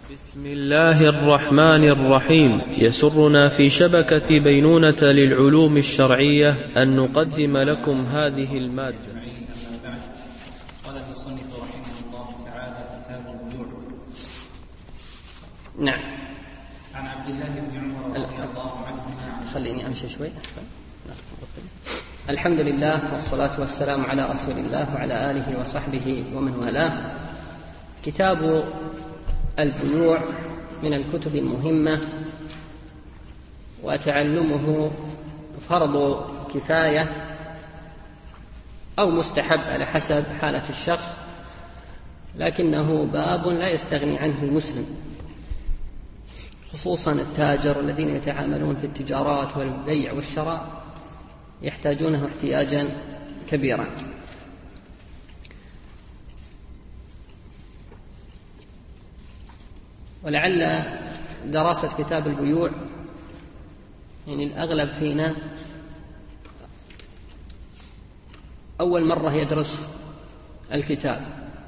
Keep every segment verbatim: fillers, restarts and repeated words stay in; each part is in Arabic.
بسم الله الرحمن الرحيم. يسرنا في شبكة بينونة للعلوم الشرعية أن نقدم لكم هذه المادة. قال المصنف رحمه الله تعالى: كتاب البيوع. نعم. عن عبد الله بن عمر رضي الله عنهما. خليني أمشي شوي. الحمد لله والصلاة والسلام على رسول الله وعلى آله وصحبه ومن والاه. كتاب البيوع من الكتب المهمة، وتعلمه فرض كفاية أو مستحب على حسب حالة الشخص، لكنه باب لا يستغني عنه المسلم، خصوصا التاجر الذين يتعاملون في التجارات والبيع والشراء يحتاجونه احتياجا كبيرا. ولعل دراسة كتاب البيوع يعني الأغلب فينا أول مرة يدرس الكتاب،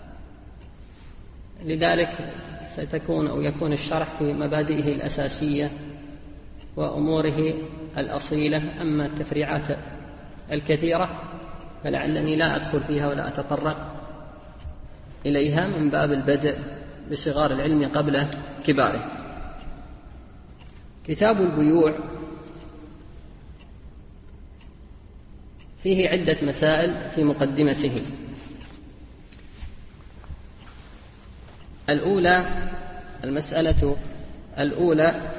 لذلك ستكون أو يكون الشرح في مبادئه الأساسية وأموره الأصيلة، أما التفريعات الكثيرة فلعلني لا أدخل فيها ولا أتطرق إليها من باب البدء بصغار العلم قبل كباره. كتاب البيوع فيه عدة مسائل في مقدمته. الأولى المسألة الأولى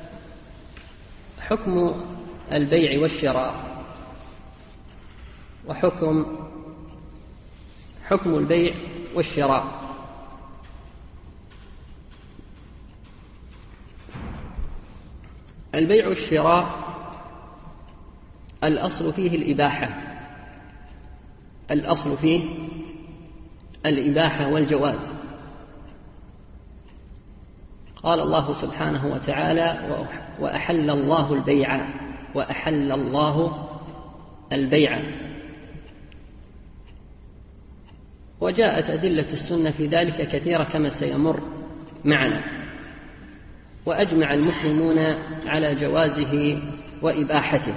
حكم البيع والشراء، وحكم حكم البيع والشراء. البيع والشراء الأصل فيه الإباحة، الأصل فيه الإباحة والجواز. قال الله سبحانه وتعالى: وأحل الله البيع وأحل الله البيع. وجاءت أدلة السنة في ذلك كثيرة كما سيمر معنا، وأجمع المسلمون على جوازه وإباحته.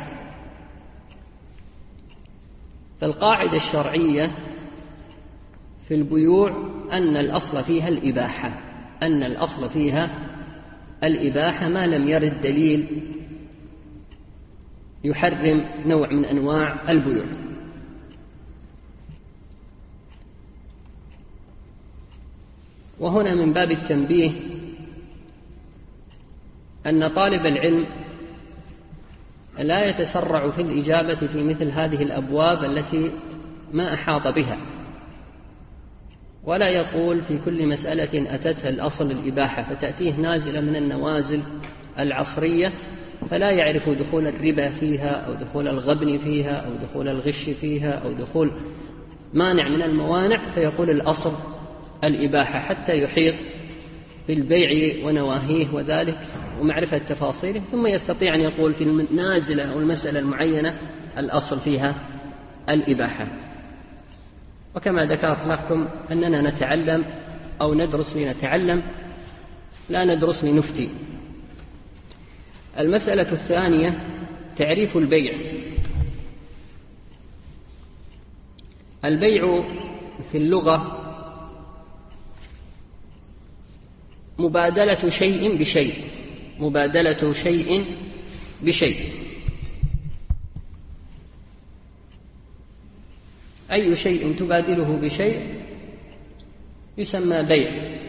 فالقاعدة الشرعية في البيوع أن الأصل فيها الإباحة، أن الأصل فيها الإباحة ما لم يرد دليل يحرم نوع من أنواع البيوع. وهنا من باب التنبيه أن طالب العلم لا يتسرع في الإجابة في مثل هذه الأبواب التي ما أحاط بها، ولا يقول في كل مسألة أتتها الأصل الإباحة فتأتيه نازلة من النوازل العصرية فلا يعرف دخول الربا فيها أو دخول الغبن فيها أو دخول الغش فيها أو دخول مانع من الموانع، فيقول الأصل الإباحة حتى يحيط بالبيع ونواهيه وذلك ومعرفة تفاصيله، ثم يستطيع أن يقول في النازلة أو المسألة المعينة الأصل فيها الإباحة. وكما ذكرت لكم أننا نتعلم أو ندرس لنتعلم، لا ندرس لنفتي. المسألة الثانية تعريف البيع. البيع في اللغة مبادلة شيء بشيء، مبادلة شيء بشيء. أي شيء تبادله بشيء يسمى بيع.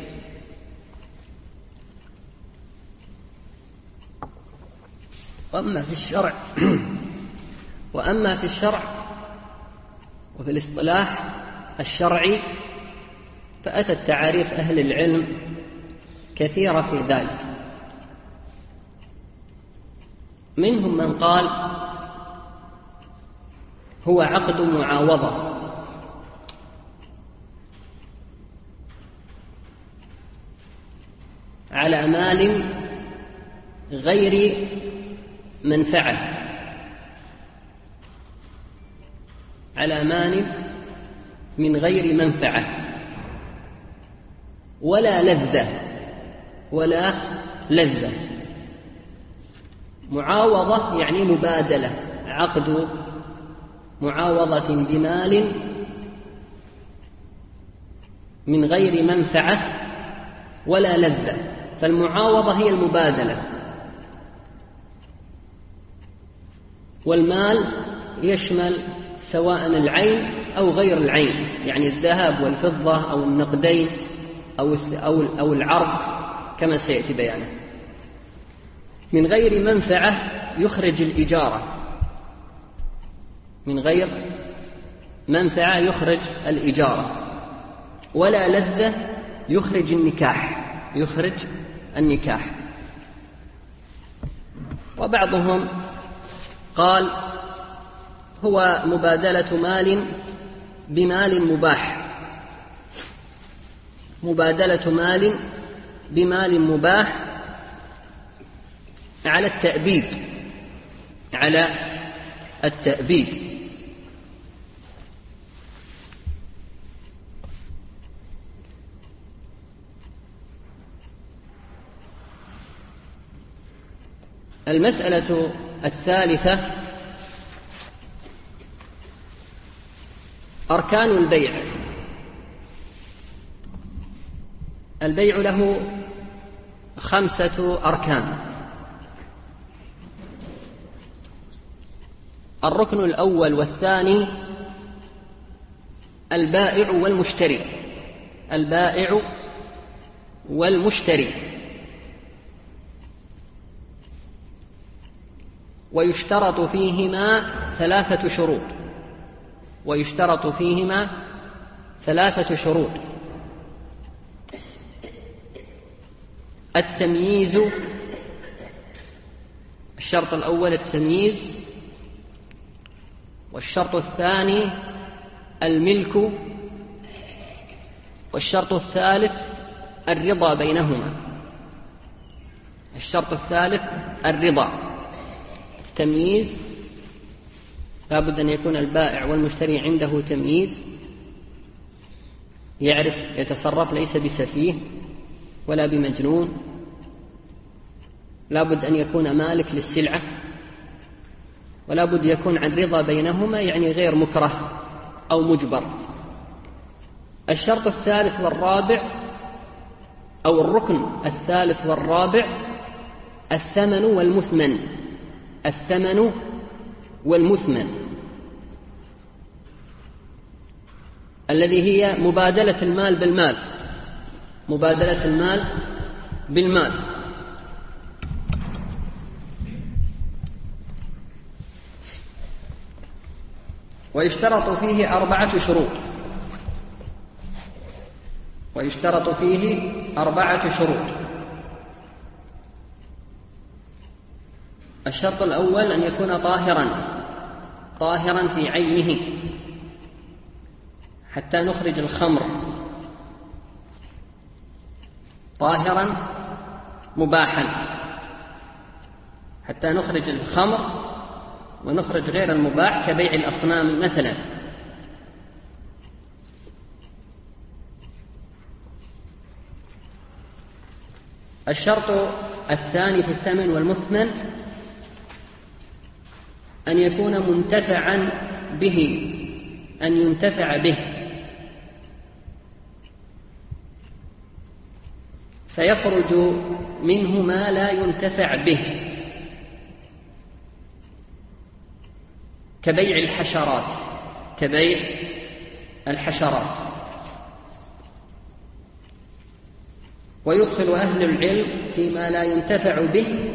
وأما في الشرع وأما في الشرع وفي الاصطلاح الشرعي فأتت تعاريف أهل العلم كثيرة في ذلك. منهم من قال هو عقد معاوضة، على مال غير منفعة، على مال من غير منفعة ولا لذة ولا لذة. معاوضة يعني مبادلة، عقد معاوضة بمال من غير منفعة ولا لذة، فالمعاوضة هي المبادلة، والمال يشمل سواء العين أو غير العين، يعني الذهب والفضة أو النقدين أو العرض كما سيأتي بيانه. من غير منفعة يخرج الإجارة، من غير منفعة يخرج الإجارة، ولا لذة يخرج النكاح، يخرج النكاح. وبعضهم قال هو مبادلة مال بمال مباح، مبادلة مال بمال مباح على التأبيد، على التأبيد. المسألة الثالثة أركان البيع. البيع له خمسة أركان. الركن الأول والثاني البائع والمشتري، البائع والمشتري، ويشترط فيهما ثلاثة شروط، ويشترط فيهما ثلاثة شروط: التمييز، الشرط الأول التمييز، والشرط الثاني الملك، والشرط الثالث الرضا بينهما. الشرط الثالث الرضا. التمييز لا بد أن يكون البائع والمشتري عنده تمييز، يعرف يتصرف، ليس بسفيه ولا بمجنون. لا بد أن يكون مالك للسلعة، ولا بد يكون عن رضا بينهما، يعني غير مكره أو مجبر. الشرط الثالث والرابع أو الركن الثالث والرابع الثمن والمثمن، الثمن والمثمن، الذي هي مبادلة المال بالمال، مبادلة المال بالمال. ويشترط فيه أربعة شروط، ويشترط فيه أربعة شروط. الشرط الأول أن يكون طاهرا، طاهرا في عينه، حتى نخرج الخمر، طاهرا مباحا، حتى نخرج الخمر ونخرج غير المباح كبيع الأصنام مثلا. الشرط الثاني في الثمن والمثمن أن يكون منتفعا به، أن ينتفع به، فيخرج منه ما لا ينتفع به، كبيع الحشرات، كبيع الحشرات. ويدخل أهل العلم فيما لا ينتفع به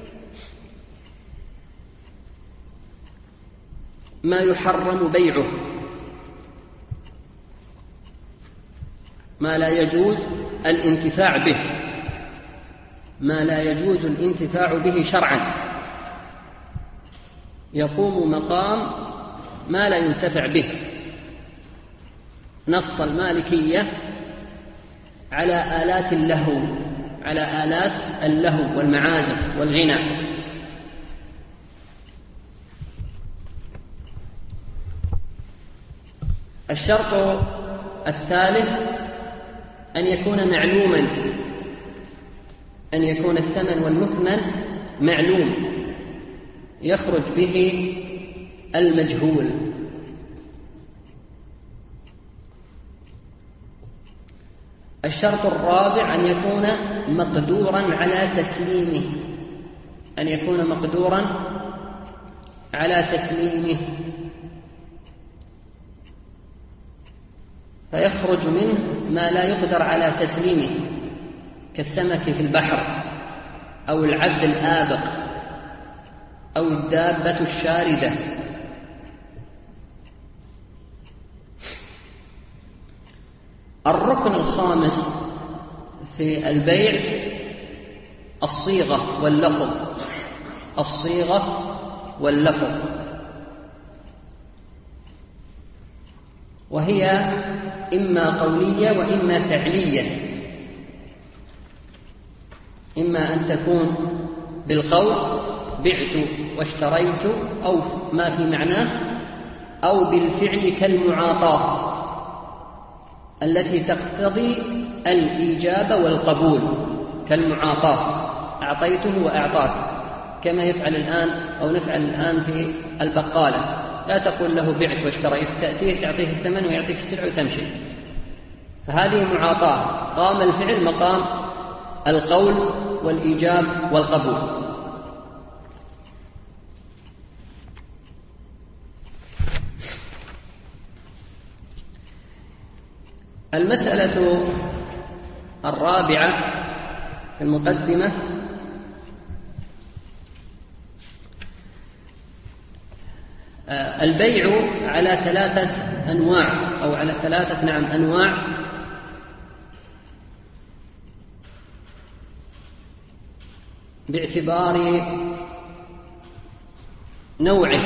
ما يحرم بيعه، ما لا يجوز الانتفاع به، ما لا يجوز الانتفاع به شرعا، يقوم مقام ما لا ينتفع به. نص المالكية على آلات اللهو، على آلات اللهو والمعازف والغناء. الشرط الثالث أن يكون معلوما، أن يكون الثمن والمثمن معلوم يخرج به المجهول. الشرط الرابع أن يكون مقدورا على تسليمه، أن يكون مقدورا على تسليمه، فيخرج منه ما لا يقدر على تسليمه كالسمك في البحر أو العبد الآبق أو الدابة الشاردة. الركن الخامس في البيع الصيغة واللفظ، الصيغة واللفظ، وهي إما قولية وإما فعلية، إما أن تكون بالقول بعت واشتريت أو ما في معناه، أو بالفعل كالمعاطاة التي تقتضي الإيجاب والقبول، كالمعاطاة أعطيته وأعطاك، كما يفعل الآن أو نفعل الآن في البقالة، لا تقول له بعت واشتريت، تأتيه تعطيه الثمن ويعطيك السلعة وتمشي، فهذه معاطاة، قام الفعل مقام القول والإيجاب والقبول. المسألة الرابعة في المقدمة البيع على ثلاثة أنواع أو على ثلاثة نعم أنواع، باعتبار نوعه.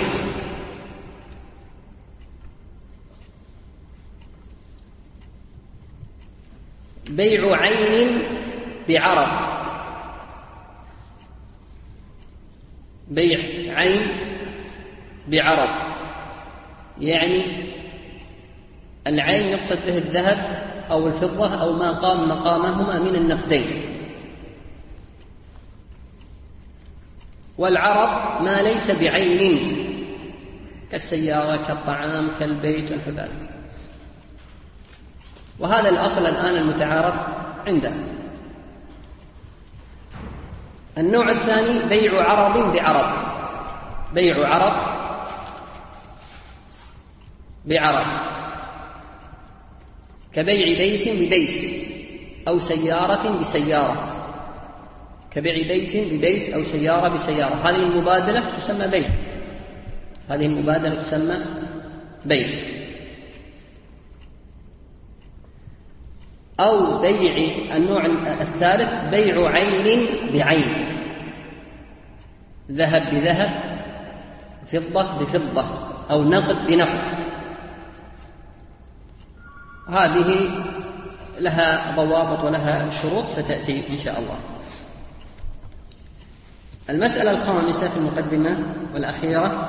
بيع عين بعرض، بيع عين بعرض، يعني العين يقصد به الذهب أو الفضة أو ما قام مقامهما من النقدين، والعرض ما ليس بعين كالسيارة كالطعام كالبيت ونحو ذلك، وهذا الأصل الآن المتعارف عنده. النوع الثاني بيع عرض بعرض، بيع عرض بعرض كبيع بيت ببيت أو سيارة بسيارة، كبيع بيت ببيت أو سيارة بسيارة، هذه المبادلة تسمى بيع، هذه المبادلة تسمى بيع. أو بيع النوع الثالث بيع عين بعين، ذهب بذهب، فضة بفضة، أو نقد بنقد، هذه لها ضوابط ولها شروط ستأتي إن شاء الله. المسألة الخامسة في المقدمة والأخيرة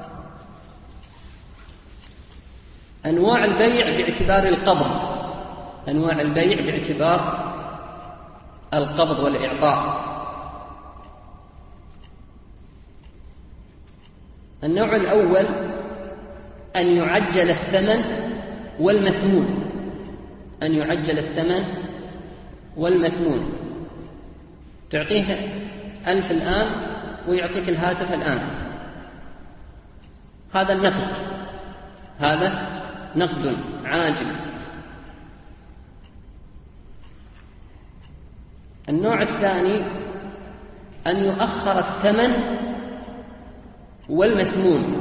أنواع البيع باعتبار القبض، أنواع البيع باعتبار القبض والإعطاء. النوع الأول أن يعجل الثمن والمثمون، أن يعجل الثمن والمثمون، تعطيه ألف الآن ويعطيك الهاتف الآن، هذا النقد، هذا نقد عاجل. النوع الثاني أن يؤخر الثمن والمثمون،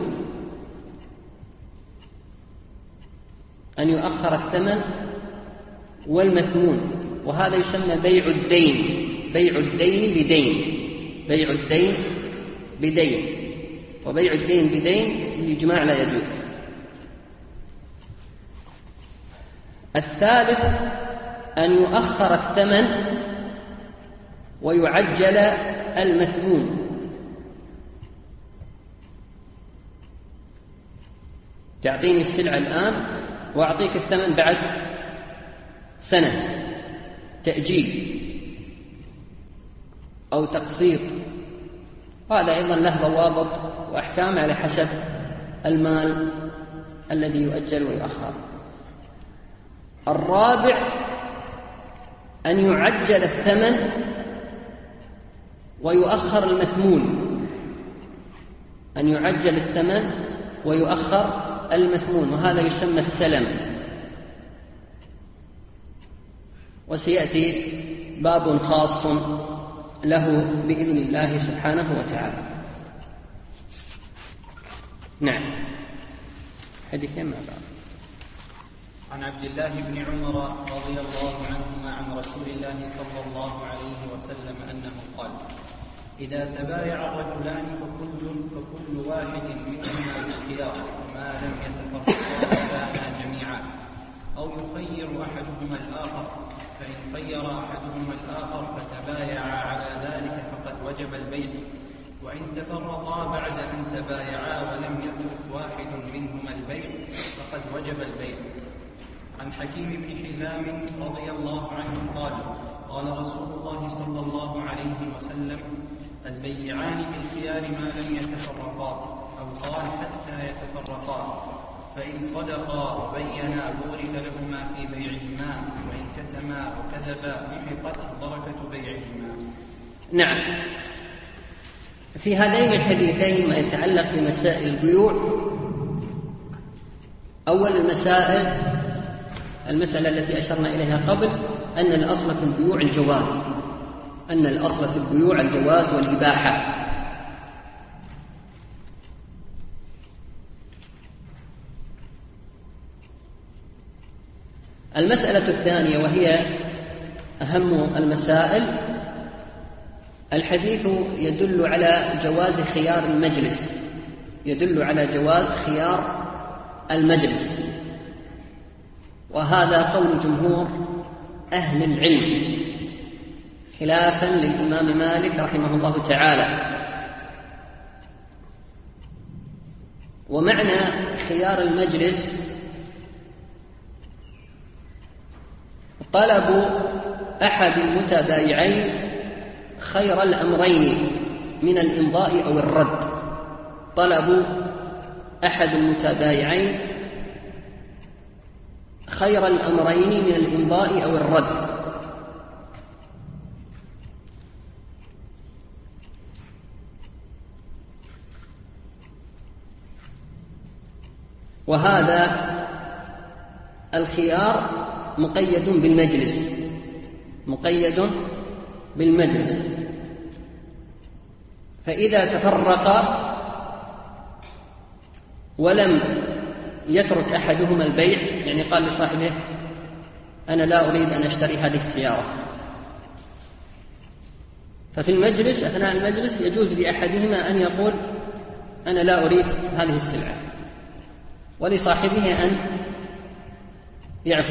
أن يؤخر الثمن والمثمون، وهذا يسمى بيع الدين، بيع الدين بدين، بيع الدين بدين، وبيع الدين بدين بالإجماع لا يجوز. الثالث أن يؤخر الثمن ويعجل المثمون، تعطيني السلعة الآن وأعطيك الثمن بعد سنة، تأجيل. أو تقسيط، وهذا أيضا له ضوابط وأحكام على حسب المال الذي يؤجل ويؤخر. الرابع أن يعجل الثمن ويؤخر المثمون، أن يعجل الثمن ويؤخر المثمون، وهذا يسمى السلم، وسيأتي باب خاص له بإذن الله سبحانه وتعالى. نعم. حديثين مع بعض. عن عبد الله بن عمر رضي الله عنهما عن رسول الله صلى الله عليه وسلم أنه قال: إذا تبايع الرجلان فكل, فكل واحد منهما بالخيار ما لم يتفرقا بايعا جميعا، أو يخير أحدهما الآخر، فإن خير أحدهما الآخر فتبايعا على ذلك فقد وجب البيع، وإن تفرقا بعد أن تبايعا ولم يترك واحد منهما البيع فقد وجب البيع. عن حكيم بن حزام رضي الله عنه قال: قال رسول الله صلى الله عليه وسلم: البيعان بالخيار ما لم يتفرقا، أو قال حتى يتفرقا، فإن صدقا وبينا بورك لهما في بيعهما، وإن كتما وكذبا محقت بركة بيعهما. نعم. في هذين الحديثين ما يتعلق بمسائل البيوع. أول المسائل المسألة التي أشرنا إليها قبل، أن الأصل في البيوع الجواز، أن الأصل في البيوع الجواز والإباحة. المسألة الثانية وهي أهم المسائل، الحديث يدل على جواز خيار المجلس، يدل على جواز خيار المجلس، وهذا قول جمهور أهل العلم خلافا للإمام مالك رحمه الله تعالى. ومعنى خيار المجلس طلب أحد المتبايعين خير الأمرين من الإمضاء أو الرد، طلب أحد المتبايعين خير الأمرين من الإمضاء أو الرد. وهذا الخيار مقيد بالمجلس، مقيد بالمجلس، فإذا تفرق ولم يترك أحدهما البيع، يعني قال لصاحبه: أنا لا أريد أن أشتري هذه السيارة، ففي المجلس أثناء المجلس يجوز لأحدهما أن يقول: أنا لا أريد هذه السلعة، ولصاحبه أن يعفو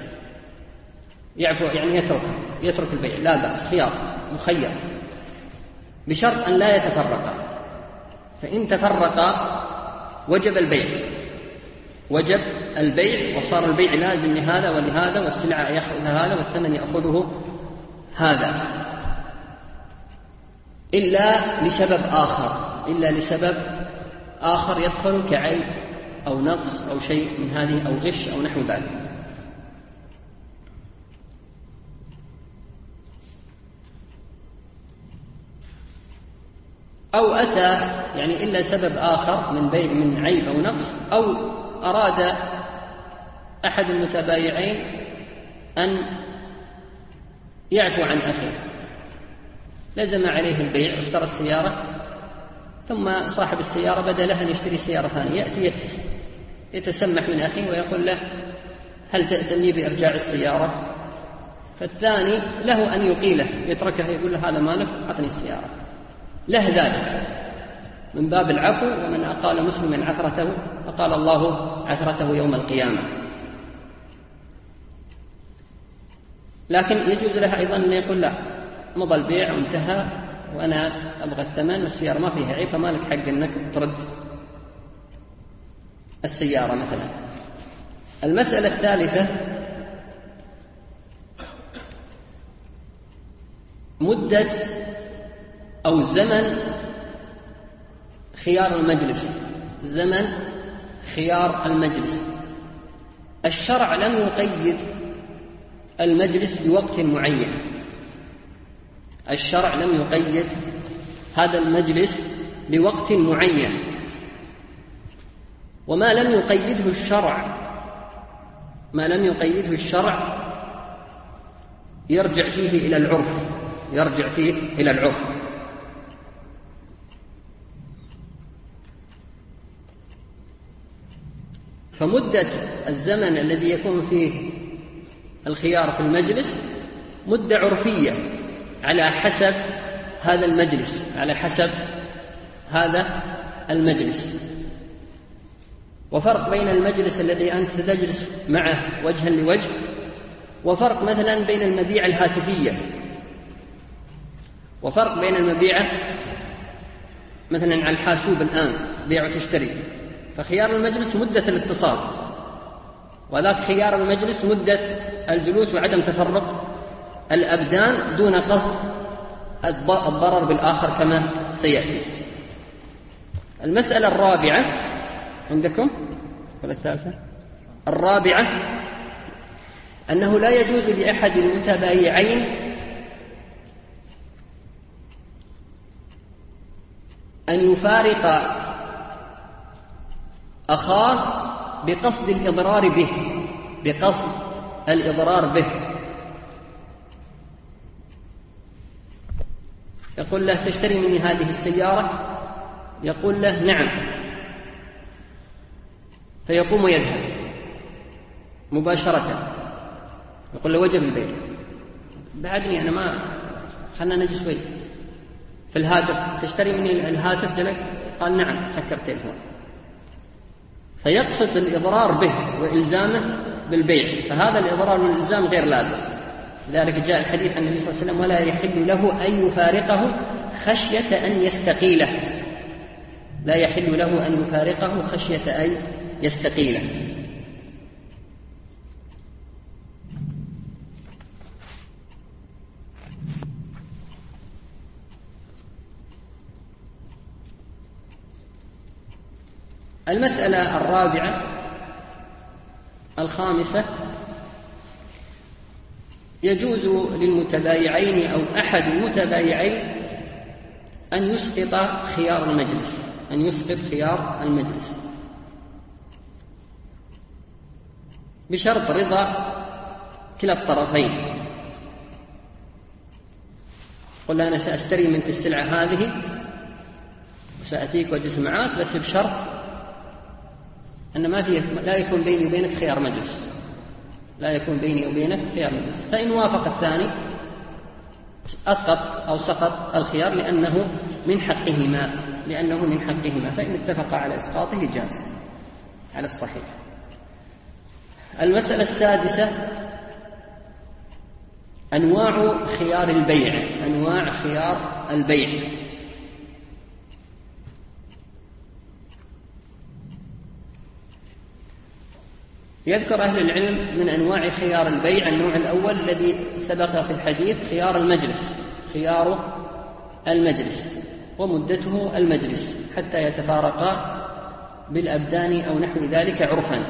يعفو يعني يترك يترك البيع، لا بأس، خيار مخير، بشرط أن لا يتفرقا. فإن تفرقا وجب البيع، وجب البيع، وصار البيع لازم لهذا ولهذا، والسلعة يأخذها هذا والثمن يأخذه هذا، إلا لسبب آخر، إلا لسبب آخر يدخل كعيب أو نقص أو شيء من هذه، أو غش أو نحو ذلك. أو أتى يعني إلا سبب آخر من بيع من عيب أو نقص، أو أراد أحد المتبايعين أن يعفو عن أخيه، لزم عليه البيع واشترى السيارة، ثم صاحب السيارة بدا له أن يشتري سيارة ثانية، يأتي يتسمح من أخيه ويقول له: هل تأذن لي بإرجاع السيارة؟ فالثاني له أن يقيله، يتركه، يقول له: هذا مالك، أعطني السيارة، له ذلك من باب العفو. ومن أقال مسلما عثرته أقال الله عثرته يوم القيامة. لكن يجوز له أيضا أن يقول: لا، مضى البيع وانتهى، وأنا أبغى الثمن والسيارة ما فيها عيب، فمالك حق أنك ترد السيارة مثلا. المسألة الثالثة مدة أو زمن خيار المجلس، زمن خيار المجلس. الشرع لم يقيد المجلس بوقت معين، الشرع لم يقيد هذا المجلس بوقت معين، وما لم يقيده الشرع ما لم يقيده الشرع يرجع فيه إلى العرف، يرجع فيه إلى العرف. فمدة الزمن الذي يكون فيه الخيار في المجلس مدة عرفية على حسب هذا المجلس، على حسب هذا المجلس. وفرق بين المجلس الذي أنت تجلس معه وجها لوجه، وفرق مثلا بين المبيعة الهاتفية، وفرق بين المبيعة مثلا على الحاسوب الآن بيع وتشتري، فخيار المجلس مدة الاتصال، وذاك خيار المجلس مدة الجلوس وعدم تفرق الأبدان دون قصد الضرر بالآخر كما سيأتي. المسألة الرابعة عندكم ولا الثالثة؟ الرابعة أنه لا يجوز لأحد المتبايعين أن يفارق أخاه بقصد الإضرار به، بقصد الإضرار به. يقول له تشتري مني هذه السيارة؟ يقول له نعم، فيقوم ويذهب مباشرة، يقول له وجب البيع. بعدني أنا ما خلنا نجي شوي في الهاتف، تشتري مني الهاتف جلك؟ قال نعم، سكر التليفون. فيقصد الإضرار به وإلزامه بالبيع، فهذا الإضرار والإلزام غير لازم. لذلك جاء الحديث عن النبي صلى الله عليه وسلم ولا يحل له أن يفارقه خشية أن يستقيله، لا يحل له أن يفارقه خشية أن يستقيله. المسألة الرابعة الخامسة: يجوز للمتبايعين أو أحد المتبايعين أن يسقط خيار المجلس، أن يسقط خيار المجلس بشرط رضا كلا الطرفين. قل أنا سأشتري منك السلعة هذه وسأتيك وأجلس معك، بس بشرط أن ما فيه لا يكون بيني وبينك خيار مجلس، لا يكون بيني وبينك خيار مجلس. فإن وافق الثاني أسقط أو سقط الخيار لأنه من حقهما، لأنه من حقهما فإن اتفق على إسقاطه جاز على الصحيح. المسألة السادسة: أنواع خيار البيع، أنواع خيار البيع. يذكر أهل العلم من أنواع خيار البيع النوع الأول الذي سبق في الحديث، خيار المجلس، خيار المجلس ومدته المجلس حتى يتفارقا بالأبدان أو نحو ذلك عرفا.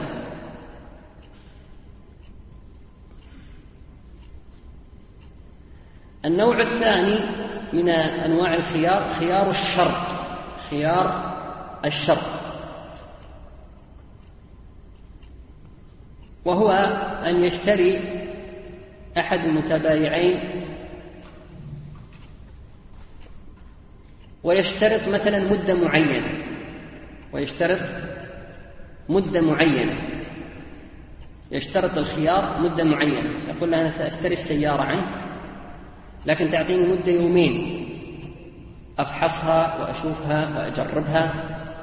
النوع الثاني من أنواع الخيار خيار الشرط، خيار الشرط، وهو أن يشتري أحد المتبايعين ويشترط مثلا مدة معينة، ويشترط مدة معينة، يشترط الخيار مدة معينة. يقول له أنا سأشتري السيارة عنك لكن تعطيني مدة يومين أفحصها وأشوفها وأجربها.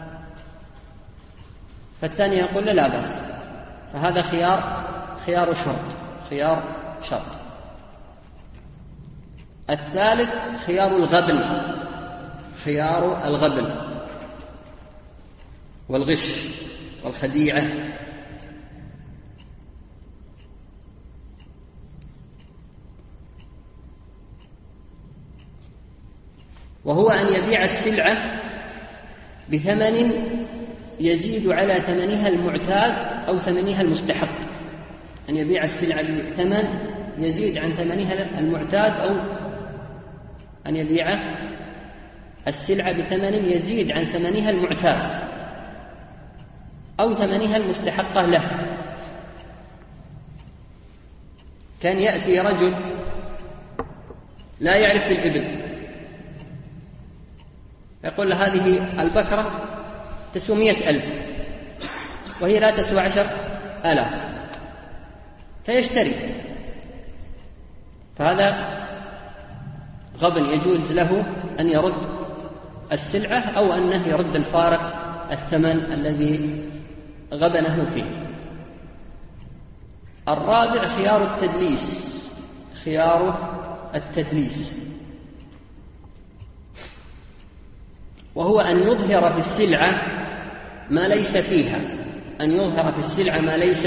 فالثاني يقول له لا بأس، فهذا خيار خيار شرط، خيار شرط. الثالث خيار الغبن، خيار الغبن والغش والخديعة. وهو أن يبيع السلعة بثمن يزيد على ثمنها المعتاد أو ثمنها المستحق، أن يبيع السلعة بثمن يزيد عن ثمنها المعتاد، أو أن يبيع السلعة بثمن يزيد عن ثمنها المعتاد أو ثمنها المستحقة له. كان يأتي رجل لا يعرف في الإبل، يقول له هذه البكرة تسوى مئة ألف وهي لا تسوى عشر آلاف، فيشتري، فهذا غبن يجوز له أن يرد السلعة أو أنه يرد الفارق الثمن الذي غبنه فيه. الرابع خيار التدليس، خيار التدليس، وهو أن يظهر في السلعة ما ليس فيها، أن يظهر في السلعة ما ليس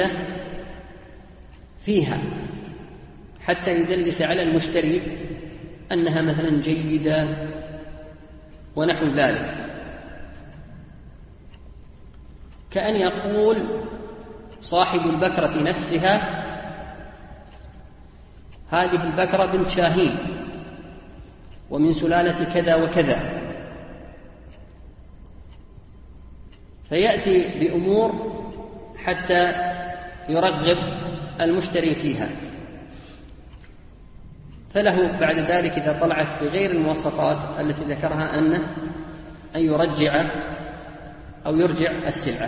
فيها حتى يدلس على المشتري أنها مثلا جيدة ونحو ذلك، كأن يقول صاحب البكرة نفسها هذه البكرة بنت شاهين ومن سلالة كذا وكذا، فيأتي بأمور حتى يرغب المشتري فيها، فله بعد ذلك إذا طلعت بغير المواصفات التي ذكرها أنه أن يرجع أو يرجع السلعة.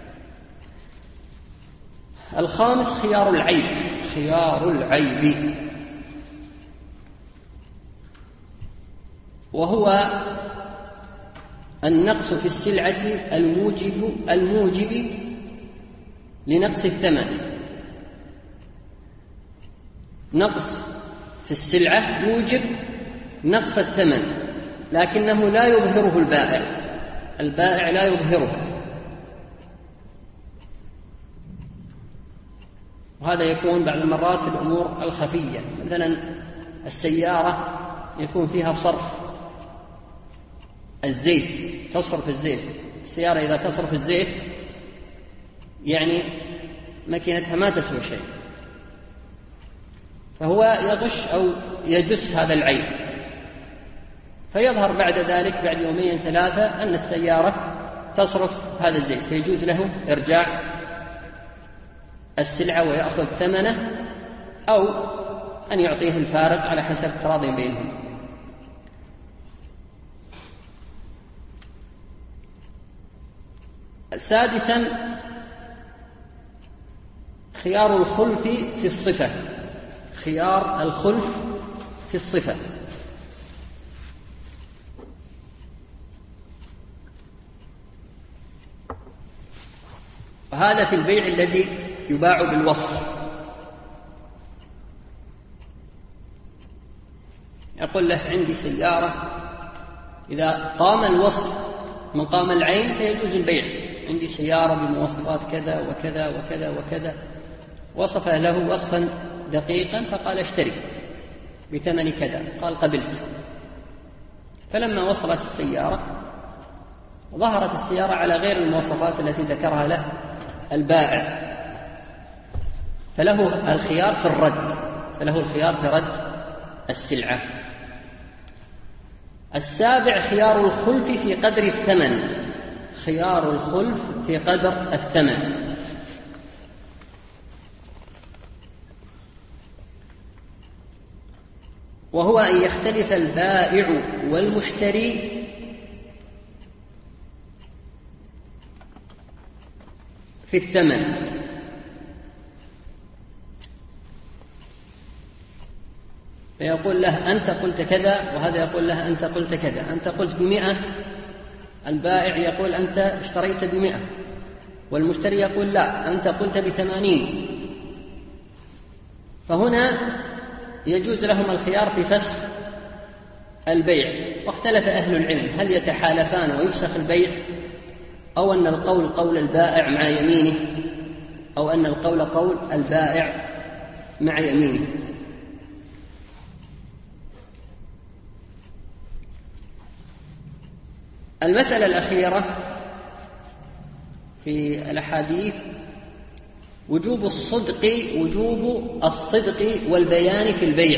الخامس خيار العيب، خيار العيب، وهو النقص في السلعة الموجب الموجب لنقص الثمن. نقص في السلعة يوجب نقص الثمن، لكنه لا يظهره البائع، البائع لا يظهره، وهذا يكون بعض المرات في الأمور الخفية، مثلا السيارة يكون فيها صرف الزيت، تصرف الزيت، السيارة إذا تصرف الزيت يعني ماكينتها ما تسوى شيء، فهو يغش أو يدس هذا العيب، فيظهر بعد ذلك بعد يومين ثلاثة أن السيارة تصرف هذا الزيت، فيجوز له إرجاع السلعة ويأخذ ثمنه أو أن يعطيه الفارق على حسب تراض بينهم. سادسا خيار الخلف في الصفة، خيار الخلف في الصفة، وهذا في البيع الذي يباع بالوصف. يقول له عندي سيارة، إذا قام الوصف مقام العين فيجوز البيع، عندي سيارة بمواصفات كذا وكذا وكذا وكذا، وصف له وصفا دقيقا فقال اشتري بثمن كذا، قال قبلت، فلما وصلت السيارة ظهرت السيارة على غير المواصفات التي ذكرها له البائع، فله الخيار في الرد، فله الخيار في رد السلعة. السابع خيار الخلف في قدر الثمن، خيار الخلف في قدر الثمن، وهو أن يختلف البائع والمشتري في الثمن، فيقول له أنت قلت كذا، وهذا يقول له أنت قلت كذا، أنت قلت بمئة، البائع يقول أنت اشتريت بمئة، والمشتري يقول لا أنت قلت بثمانين، فهنا يجوز لهم الخيار في فسخ البيع. واختلف أهل العلم هل يتحالفان ويفسخ البيع، أو أن القول قول البائع مع يمينه، أو أن القول قول البائع مع يمينه. المسألة الأخيرة في الأحاديث وجوب الصدق وجوب الصدق والبيان في البيع،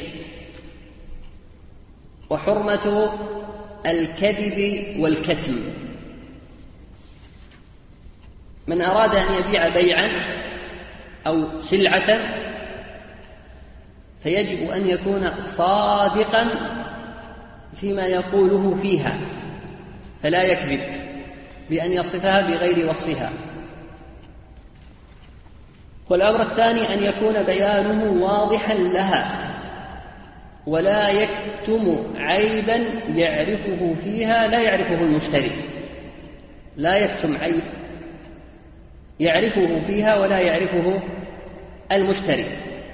وحرمة الكذب والكتم. من أراد أن يبيع بيعا أو سلعة فيجب أن يكون صادقا فيما يقوله فيها، فلا يكذب بأن يصفها بغير وصفها. والأمر الثاني أن يكون بيانه واضحا لها، ولا يكتم عيبا يعرفه فيها لا يعرفه المشتري، لا يكتم عيب يعرفه فيها ولا يعرفه المشتري،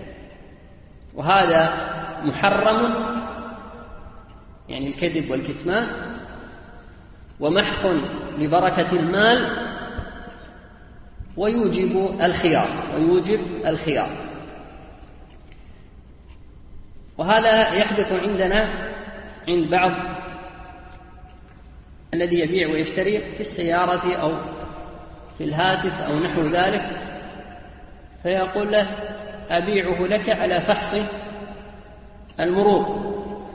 وهذا محرم، يعني الكذب والكتمان، ومحق لبركة المال، ويوجب الخيار ويوجب الخيار وهذا يحدث عندنا عند بعض الذي يبيع ويشتري في السيارة أو في الهاتف أو نحو ذلك، فيقول له: أبيعه لك على فحص المرور،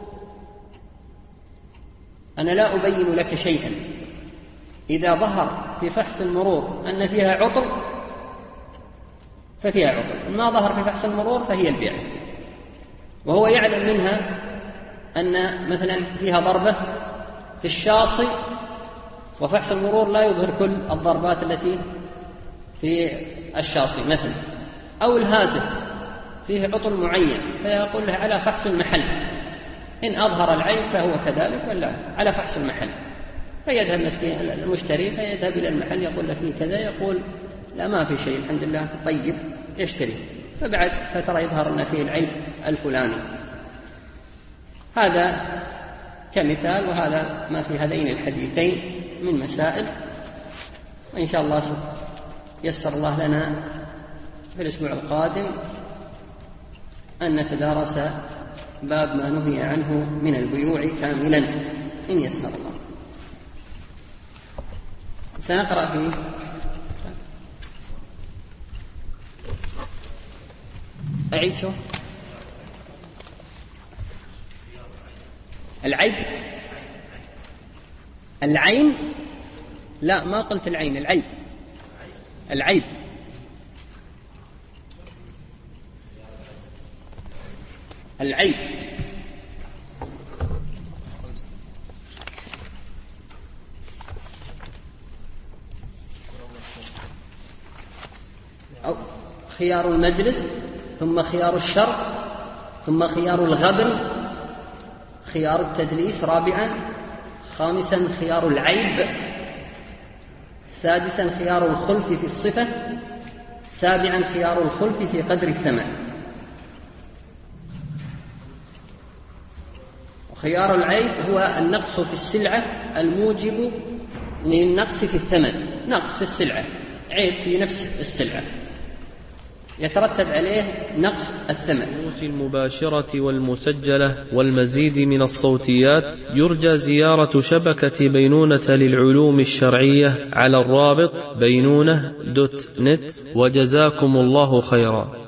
أنا لا أبين لك شيئا، إذا ظهر في فحص المرور أن فيها عطر ففيها عطر، ما ظهر في فحص المرور فهي البيع. وهو يعلم منها أن مثلا فيها ضربة في الشاصي، وفحص المرور لا يظهر كل الضربات التي في الشاصي مثلا، أو الهاتف فيه عطر معين فيقول له على فحص المحل، إن أظهر العيب فهو كذلك، ولا على فحص المحل. فيذهب مسكين المشتري فيذهب إلى المحل يقول له فيه كذا، يقول لا ما في شيء الحمد لله طيب، يشتري، فبعد فترة يظهر أن فيه العيب الفلاني. هذا كمثال، وهذا ما في هذين الحديثين من مسائل، وإن شاء الله يسر الله لنا في الأسبوع القادم أن نتدارس باب ما نهي عنه من البيوع كاملا إن يسر الله. سنقرأ فيه أعيد شو العيب العين لا ما قلت العين، العيب العيب العيب أو خيار المجلس، ثم خيار الشر، ثم خيار الغبن، خيار التدليس رابعا، خامسا خيار العيب، سادسا خيار الخلف في الصفة، سابعا خيار الخلف في قدر الثمن. وخيار العيب هو النقص في السلعة الموجب للنقص في الثمن، نقص في السلعة، عيب في نفس السلعة يترتب عليه نقص الثمن. المباشرة والمسجلة والمزيد من الصوتيات يرجى زيارة شبكة بينونة للعلوم الشرعية على الرابط بينونة دوت نت، وجزاكم الله خيرا.